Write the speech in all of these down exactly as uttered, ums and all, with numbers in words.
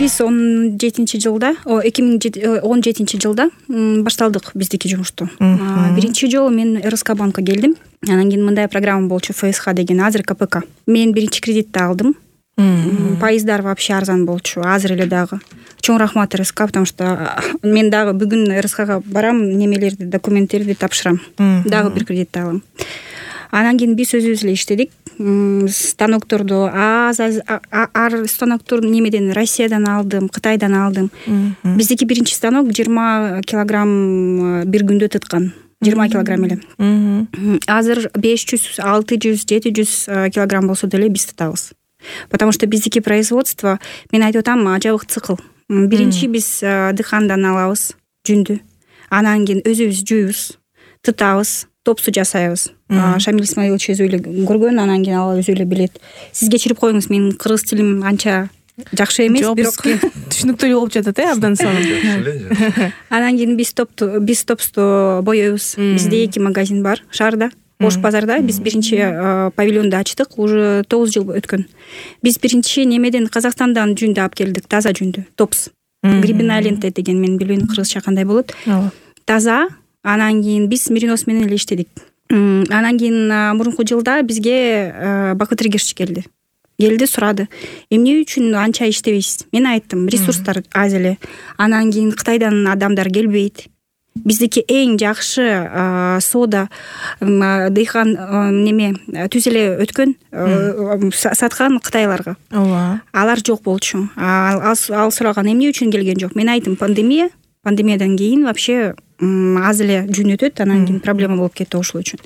биз он жетинчи жылда эки миң он жетинчи жылда башталдык биздики жумушту. Биринчи жолу мен эр эс ка банкка келдим. Анан кийин мындай программа болчу, эф эс ха деген, азыр ка пэ ка. Мен биринчи кредитти алдым. Пайыздар вообще арзан болчу, азыр эле дагы. Чоң рахмат эр эс ка, потому что мен дагы бүгүн эр эс кага барам, немелерди, документтерди тапшырам. Дагы бир кредитти алам. Анан кийин биз өзүбүз эле иштедик. Станокторду аз ар станокторду немеден, Россиядан алдым, Кытайдан алдым. Биздики биринчи станок жыйырма килограмм бир күндө тыткан. жыйырма килограмм эле. Азыр беш жүз, алты жүз, жети жүз килограмм болсо деле биз тытабыз. Потому что биздики производство, мен айтып атам, ажабык цикл. Биринчи биз дыхандан алабыз жүндү. Анан кийин өзүбүз жуйбуз, тытабыз, топсу жасайбыз. Шамиль Исмаилович өзү эле көргөн, анан кийин ал өзү эле билет. Сиз кечирип коюңуз, менин кыргыз тилим анча жакшы эмес, бирок түшүнүктүү болуп жатат, э, абдан сонун. Анан кийин биз топту, биз топсту боёбуз. Бизде эки магазин бар шаарда. Ош базарда биз биринчи павильонду ачтык, уже тогуз жыл өткөн. Биз биринчи немеден, Казакстандан жүндү алып келдик, таза жүндү, топс. Грибиная лента деген, мен билбейм кыргызча кандай болот. Таза. Анан кийин биз меринос менен эле иштедик. Анан кийин мурунку жылда бизге Бакыт Ригешевич келди. Келди, сурады. Эмне үчүн анча иштебейсиз? Мен айттым, ресурстар аз эле. Анан кийин Кытайдан адамдар келбейт. Биздики эң жакшы сода дыйхан неме түз эле өткөн саткан кытайларга. Алар жок болчу. Ал сураган, эмне үчүн келген жок? Мен айттым, пандемия, пандемиядан кийин вообще аз эле жүн өтөт, анан кийин проблема болуп кетти ошол үчүн.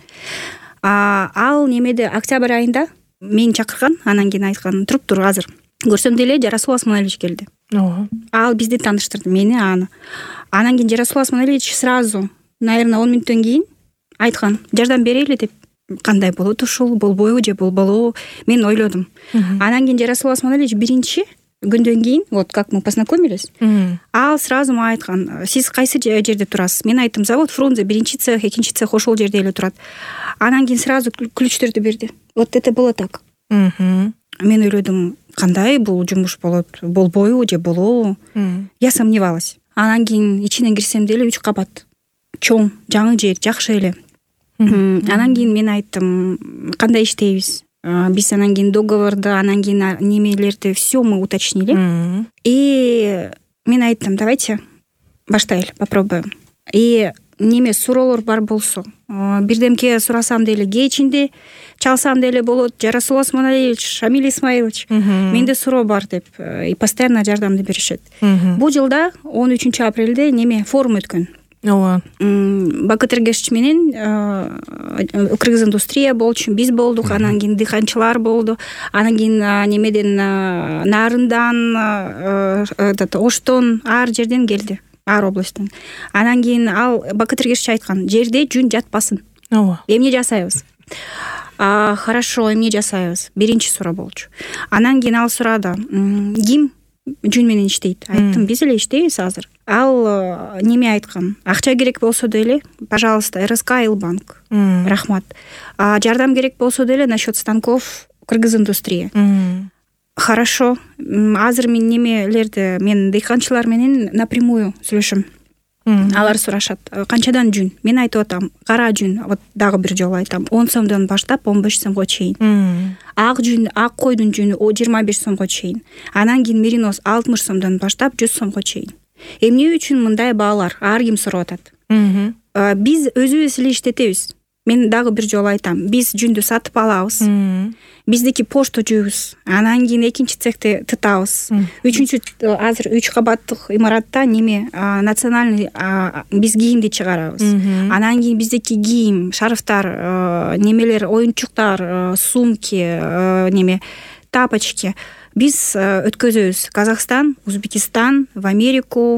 Ал немеде октябрь айында мен чакырган, анан кийин айткан, туруп тур азыр. Көрсөм деле Жарасул Осмонович келди. Ал бизди тааныштырды, мени, аны. Анан кийин Жарасул Осмонович сразу, наверное, он мүнөттөн кийин айткан, жардам берели деп. Кандай болот ушул, болбойбу же болболобу? Мен ойлодум. Анан кийин Жарасул Осмонович биринчи күндөн кийин, вот как мы познакомились, ал сразу мага айткан, сиз кайсы жерде турасыз? Мен айттым, завод Фрунзе, биринчи цех, экинчи цех ошол жерде эле турат. Анан кийин сразу ключтөрдү берди. Вот это было так. Мен ойлодум, кандай бул жумуш болот? Болбойбу же болобу? Я сомневалась. Анан кийин ичине кирсем деле үч кабат. Чоң, жаңы жер, жакшы эле. Анан кийин мен айттым, кандай иштейбиз? Биз анан кийин договорду, анан кийин немелерди все мы уточнили. И мен айттым, давайте баштайлы, попробуем. И неме суроолор бар болсо, бирдемке сурасам деле кечинде чалсам деле болот. Жарасул Осмонович, Шамиль Исмаилович, менде суроо бар деп, и постоянно жардамды беришет. Бул жылда он үчүнчү апрелде неме форум өткөн. Ооба. Бакыт Ригешевич менен кыргыз индустрия болчу, биз болдук, анан кийин дыханчылар болду, анан кийин немеден, Нарындан, Оштон, ар жерден келди, ар областтан. Анан кийин ал Бакыт Ригешевич айткан, жерде жүн жатпасын. Ооба. Эмне жасайбыз? Хорошо, эмне жасайбыз? Биринчи суроо болчу. Анан кийин ал сурады, ким жүн менен иштейт? Айттым, биз эле иштейбиз азыр. Ал неме айткан, акча керек болсо деле, пожалуйста, эр эс ка Элбанк. Рахмат. Жардам керек болсо деле насчет станков кыргыз индустрия. Хорошо. Азыр мен немелерди, мен дыйканчылар менен напрямую сүйлөшөм. Алар сурашат, канчадан жүн? Мен айтып атам, кара жүн, вот дагы бир жолу айтам, он сомдон баштап он беш сомго чейин. Ак жүн, ак койдун жүнү жыйырма беш сомго чейин. Анан кийин меринос алтымыш сомдон баштап жүз сомго чейин. Эмне үчүн мындай баалар? Ар ким сурап атат. Биз өзүбүз эле иштетебиз. Мен дагы бир жолу айтам, биз жүндү сатып алабыз. Биздики почта жүйбүз. Анан кийин экинчи цехте тытабыз. Үчүнчү, азыр үч кабаттык имаратта неме национальный биз кийимди чыгарабыз. Анан кийин биздики кийим, шарфтар, немелер, оюнчуктар, сумки, неме, тапочки биз өткөзөбүз. Казакстан, Узбекистан, в Америку,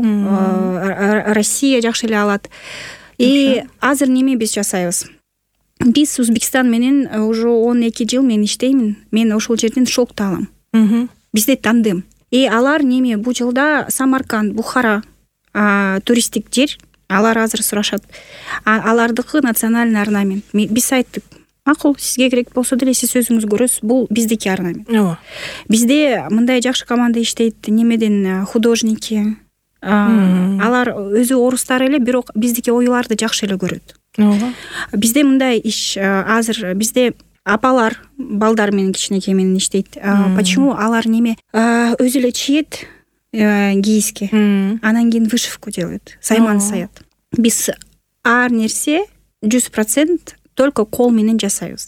Россия жакшы эле алат. И азыр неме биз жасайбыз? Биз Узбекистан менен уже он эки жыл мен иштеймин. Мен ошол жерден шелкту алам. Бизде тандем. И алар неме бул жылда Самарканд, Бухара, туристик жер, алар азыр сурашат. Алардыкы национальный орнамент. Биз айттык, макул, сизге керек болсо деле сиз өзүңүз көрөсүз. Бул биздики арнамент. ооба. Бизде мындай жакшы команда иштейт, немеден художники. Алар өзү орустар эле, бирок биздики оюларды жакшы эле көрөт. ооба. Бизде мындай иш азыр бизде апалар балдар менен кичинекей менен иштейт. Почему алар неме өзү эле чиет кийизге, анан кийин вышивку делает, сайман саят. Биз ар нерсе жүз процент только кол менен жасайбыз.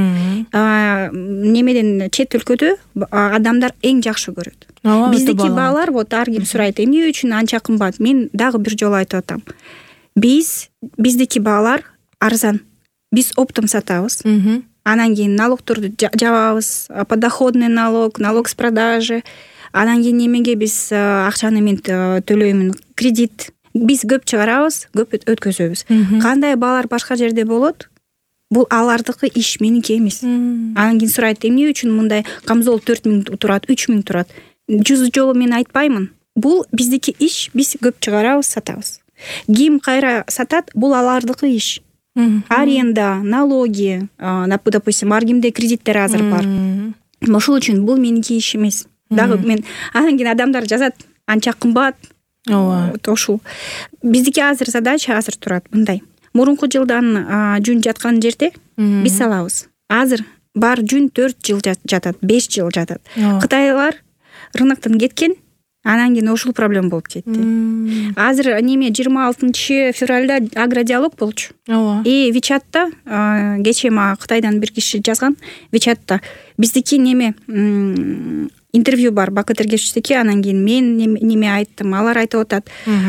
Немеден чет өлкөдө адамдар эң жакшы көрөт. Биздики баалар вот ар ким сурайт, эмне үчүн анча кымбат? Мен дагы бир жолу айтып атам. Биз биздики баалар арзан. Биз оптом сатабыз. Анан кийин налогторду жабабыз, подоходный налог, налог с продажи. Анан кийин немеге биз акчаны мен төлөймүн, кредит. Биз көп чыгарабыз, көп өткөзөбүз. Кандай баалар башка жерде болот? Бул алардыкы иш, меники эмес. Анан кийин сурайт, эмне үчүн мындай камзол төрт миң турат, үч миң турат? Жүз жолу мен айтпаймын. Бул биздики иш, биз көп чыгарабыз, сатабыз. Ким кайра сатат, бул алардыкы иш. Аренда, налоги, допустим, ар кимде кредиттер азыр бар. Ошол үчүн бул меники иш эмес. Дагы мен анан кийин адамдар жазат, анча кымбат. Ооба. Ошол. Биздики азыр задача азыр турат мындай. Мурунку жылдан жүн жаткан жерде биз салабыз. Азыр бар жүн төрт жыл жатат, беш жыл жатат. Кытайлар рыноктон кеткен, анан кийин ошол проблема болуп кетти. Азыр неме жыйырма алтынчы февралда агродиалог болчу. Ооба. И Вичатта кечээ мага Кытайдан бир киши жазган, Вичатта биздики неме интервью бар, Бакыт Эргешевичтики, анан кийин мен неме айттым, алар айтып атат.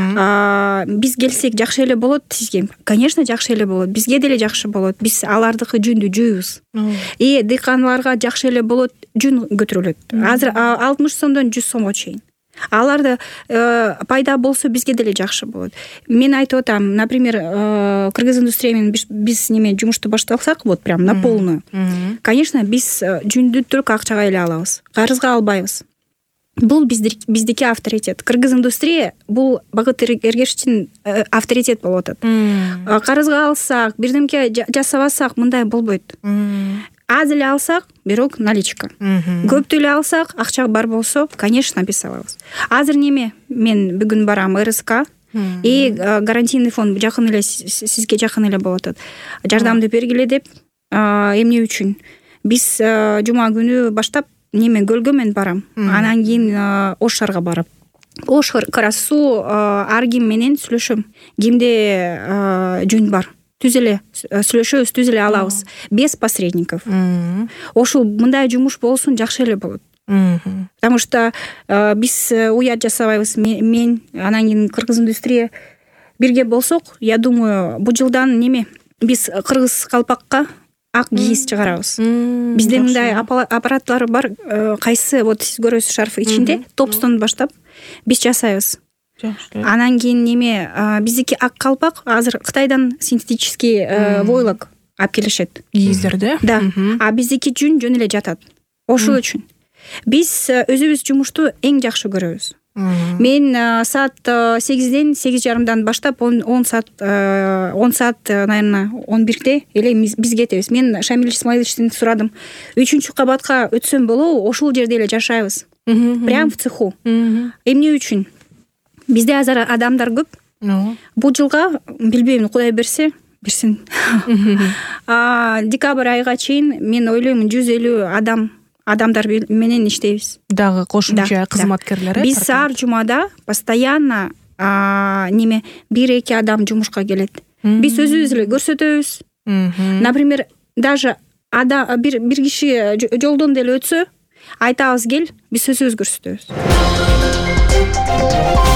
Биз келсек жакшы эле болот сизге. Конечно, жакшы эле болот. Бизге деле жакшы болот. Биз алардыкы жүндү жуйбуз. И дыйканларга жакшы эле болот, жүн көтөрүлөт. Азыр алтымыш сомдон жүз сомго чейин. Аларда пайда болсо бизге деле жакшы болот. Мен айтып атам, например, кыргыз индустрия менен биз неме жумушту баштасак, вот прям на полную. Конечно, биз жүндү только акчага эле алабыз. Карызга албайбыз. Бул биздики авторитет. Кыргыз индустрия бул Бакыт Эргешевичтин авторитет болуп атат. Карызга алсак, бирдемке жасабасак мындай болбойт. Аз эле алсак, бирок наличка. Көп эле алсак, акча бар болсо, конечно, биз алабыз. Азыр неме, мен бүгүн барам РСК и гарантийный фонд жакын эле сизге жакын эле болуп атат. Жардамды бергиле деп, эмне үчүн? Биз жума күнү баштап неме көлгө мен барам. Анан кийин Ош шаарга барып. Ош Карасу ар ким менен сүйлөшөм. Кимде жүн бар? Түз эле сүйлөшөбүз, түз эле алабыз, без посредников. Ошол мындай жумуш болсун, жакшы эле болот. Потому что биз уят жасабайбыз, мен, анан кийин кыргыз индустрия бирге болсок, я думаю, бул жылдан неме, биз кыргыз калпакка ак кийиз чыгарабыз. Бизде мындай аппараттар бар, кайсы вот сиз көрөсүз шарфы ичинде, топстон баштап биз жасайбыз. Анан кийин неме, биздики ак калпак азыр Кытайдан синтетический войлок алып келишет. Кийиздерде? Да. А биздики жүн жөн эле жатат. Ошол үчүн биз өзүбүз жумушту эң жакшы көрөбүз. Мен саат сегизден, сегиз жарымдан баштап он саат, он саат, наверное, он бирде эле биз кетебиз. Мен Шамиль Исмаиловичтен сурадым. үчүнчү кабатка өтсөм болобу? Ошол жерде эле жашайбыз. Прям в цеху. Эмне үчүн? Бизде азыр адамдар көп. Бул жылга билбейм, Кудай берсе, берсин. Декабрь айга чейин мен ойлойм жүз элүү адам адамдар менен иштейбиз. Дагы кошумча кызматкерлер. Биз ар жумада постоянно неме бир-эки адам жумушка келет. Биз өзүбүз эле көрсөтөбүз. Например, даже бир бир киши жолдон деле өтсө, айтабыз кел, биз өзүбүз көрсөтөбүз.